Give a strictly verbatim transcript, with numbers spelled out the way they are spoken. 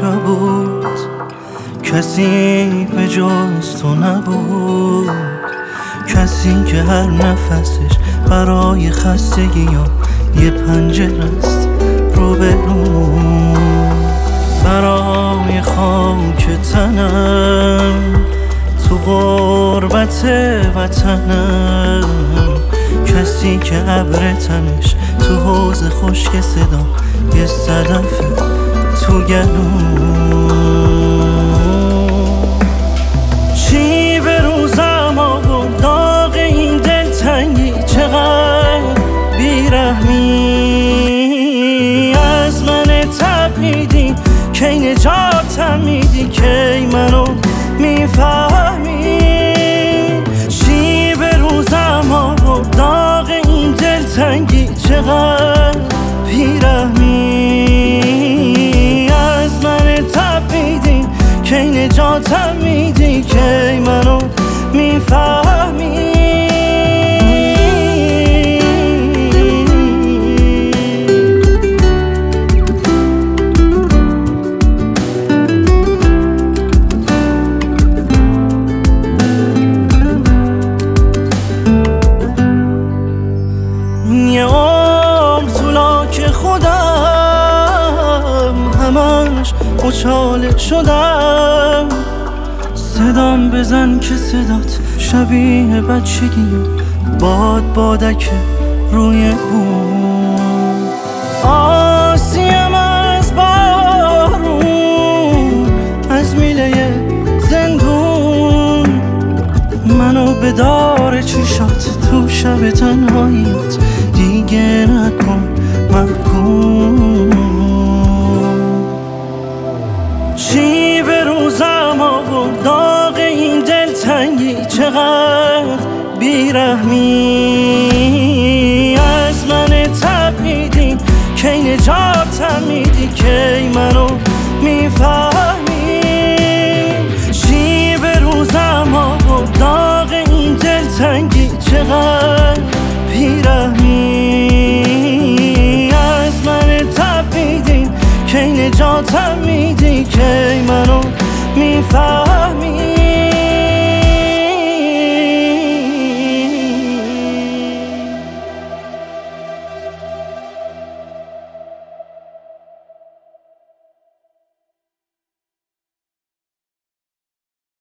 کبود، کسی به جز تو نبود، کسی که هر نفسش برای خستگی یا یه پنجره است رو به رو، برای خاک تنم تو غربت وطنم، کسی که ابر تنش تو حوض خشک صدا یه صدفه تو گلوم. چی به روزم آورد داغ این دلتنگی، چقدر بیرحمی از من تپیدی، کی نجاتم میدی، کی منو میفهمی. چی به روزم آورد داغ این دلتنگی، چقدر بیرحمی از من تپیدی، کی نجاتم میدی، کی منو میفهمی. یه عمر طولا که خودم همش مچاله شدم، صدام بزن که صدات شبیه بچگی و باد بادک روی بوم. آسیم از بارون از میله زندون، منو به دار چشات تو شب تنهاییت دیگه نکن محکوم. چی به روزم آورد داغ این دلتنگی، چقدر بیرحمی از من تپیدی، کی نجاتم میدی، کی منو میفهمی. چی به روزم آورد داغ این دلتنگی، چقدر بیرحمی از من تپیدی، کی نجاتم میدی، کی منو میفهمی.